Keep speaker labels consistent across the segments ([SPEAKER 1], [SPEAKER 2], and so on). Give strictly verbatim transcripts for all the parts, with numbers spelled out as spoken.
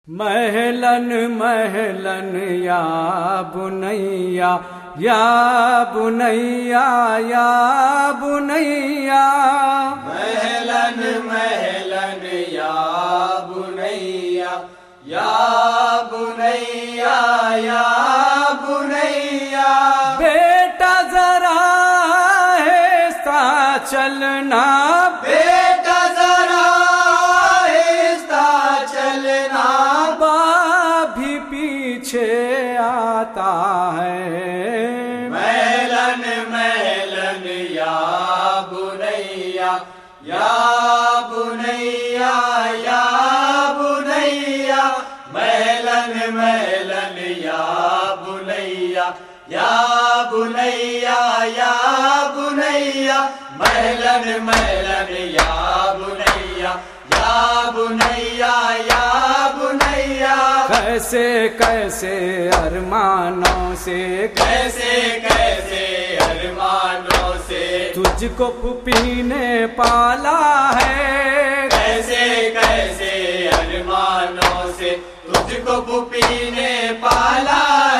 [SPEAKER 1] مہلن مہلن یا بنیا یا بنیا یا بنیا
[SPEAKER 2] مہلن مہلن یا بنیا یا بنیا یا بنیا
[SPEAKER 1] بیٹا ذرا آہستہ چلنا
[SPEAKER 2] بیٹا ذرا آہستہ چلنا
[SPEAKER 1] باپ بھی پیچھے آتا ہے
[SPEAKER 2] مہلن مہلن یا بنیا یا بنیا یا بنیا مہلن مہلن یا بنیا یا بنیا یا بنیا مہلن مہلن یا بنیا یا بنیا یا بنیا
[SPEAKER 1] کیسے کیسے ارمانوں سے
[SPEAKER 2] کیسے کیسے ارمانوں سے
[SPEAKER 1] تجھ کو پھوپھی نے پالا ہے
[SPEAKER 2] کیسے کیسے ارمانوں سے تجھ کو پھوپھی نے پالا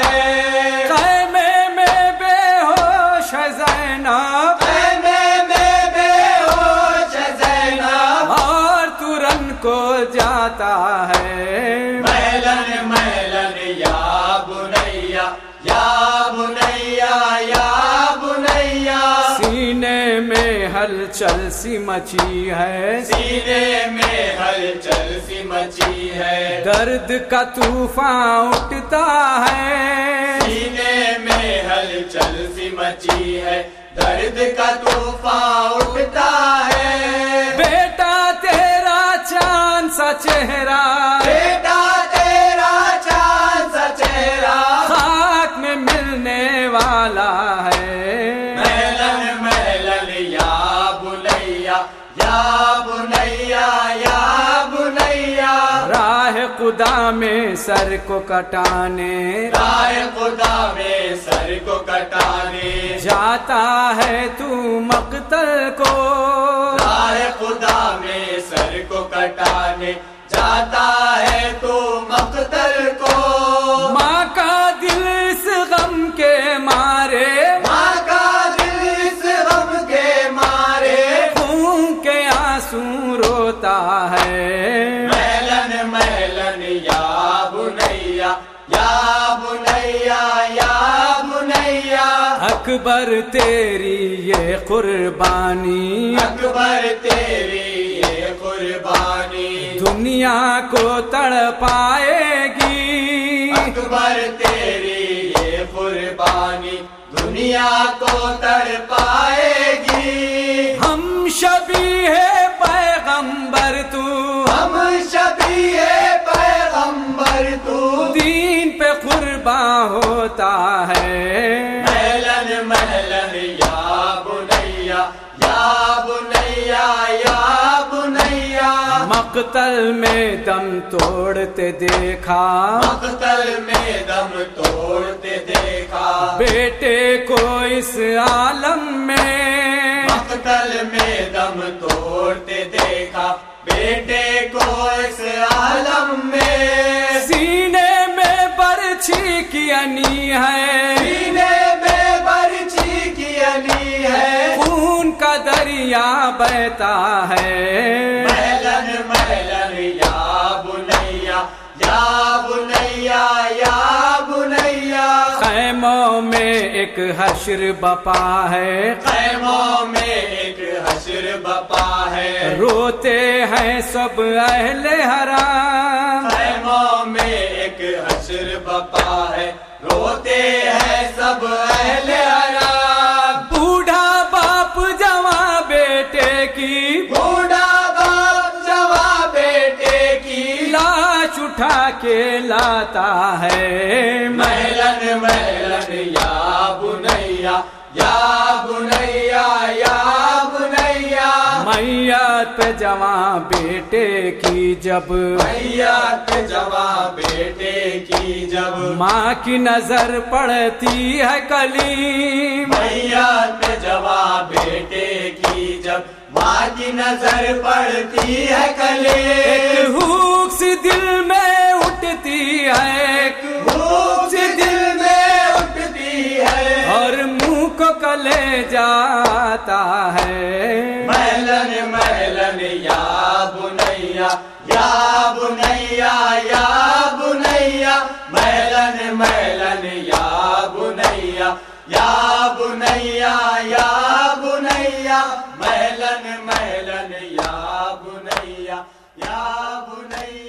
[SPEAKER 2] ہے
[SPEAKER 1] خیمے میں بے ہوش ہے زینب
[SPEAKER 2] خیمے میں بے ہوش ہے زینب
[SPEAKER 1] اور ترن کو جاتا ہے
[SPEAKER 2] مہلن مہلن یا بنیا یا بنیا یا بنیا
[SPEAKER 1] سینے میں ہلچل سی مچی ہے
[SPEAKER 2] سینے میں ہلچل سی مچی ہے
[SPEAKER 1] درد کا طوفان اٹھتا ہے
[SPEAKER 2] سینے میں ہلچل سی مچی ہے درد کا طوفان اٹھتا ہے
[SPEAKER 1] بیٹا تیرا چاند سا چہرہ
[SPEAKER 2] بیٹا تیرا چاند سا چہرہ
[SPEAKER 1] خاک میں ملنے والا ہے
[SPEAKER 2] مہلن مہلن یا بنیا یا بنیا یا بنیا
[SPEAKER 1] راہ خدا میں سر کو کٹانے
[SPEAKER 2] راہ خدا میں سر کو کٹانے
[SPEAKER 1] جاتا ہے تو مقتل کو
[SPEAKER 2] راہ خدا میں سر کو کٹانے جاتا ہے تو مقتل کو
[SPEAKER 1] ماں کا دل اس غم کے مارے
[SPEAKER 2] ماں کا دل اس غم کے مارے
[SPEAKER 1] خون کے آنسو روتا ہے
[SPEAKER 2] مہلن مہلن یا بنیا یا بنیا یا بنیا
[SPEAKER 1] اکبر تیری یہ قربانی
[SPEAKER 2] اکبر تیری یہ قربانی
[SPEAKER 1] دنیا کو تڑپائے گی
[SPEAKER 2] اکبر تیری یہ قربانی دنیا کو تڑپائے گی
[SPEAKER 1] ہم شبیہ پیغمبر تو
[SPEAKER 2] ہم شبیہ پیغمبر تو
[SPEAKER 1] دین پہ قربان ہوتا ہے
[SPEAKER 2] مہلن مہلن یا بنیا یا بنیا یا بنیا
[SPEAKER 1] مقتل میں دم توڑتے دیکھا
[SPEAKER 2] مقتل میں دم توڑتے دیکھا
[SPEAKER 1] بیٹے کو اس عالم میں
[SPEAKER 2] مقتل میں دم توڑتے دیکھا بیٹے کو اس عالم میں
[SPEAKER 1] سینے میں برچھی کی انی ہے
[SPEAKER 2] سینے میں برچھی کی علی ہے
[SPEAKER 1] خون کا دریا بہتا ہے
[SPEAKER 2] مہلن مہلن یا بنیا یا بنیا یا بنیا
[SPEAKER 1] خیموں میں ایک حشر بپا ہے
[SPEAKER 2] خیموں میں ایک حشر بپا ہے
[SPEAKER 1] روتے ہیں سب اہل حرام
[SPEAKER 2] خیموں میں ایک حشر بپا ہے روتے ہیں سب اہل حرام
[SPEAKER 1] بوڑھا باپ جواں بیٹے کی
[SPEAKER 2] بوڑھا باپ جواں بیٹے کی
[SPEAKER 1] لاش اٹھا کے لاتا ہے
[SPEAKER 2] مہلن مہلن یا بنیا یا بنیا یا بنیا
[SPEAKER 1] میت پہ جواں بیٹے کی جب
[SPEAKER 2] میت پہ جواں بیٹے کی جب
[SPEAKER 1] ماں کی نظر پڑتی ہے کلیم
[SPEAKER 2] میت پہ جواں بیٹے کی جب ماں کی نظر پڑتی ہے کلیم
[SPEAKER 1] ایک ہوک سی دل میں اٹھ اٹھتی ہے،
[SPEAKER 2] بھوک سی دل میں اٹھتی ہے،
[SPEAKER 1] اور منہ کو کلے جاتا ہے۔
[SPEAKER 2] محلن محلن یا بنیا، یا بنیا یا بنیا، محلن محلن یا بنیا، یا بنیا یا بنیا، محلن محلن یا بنیا، یا بنیا۔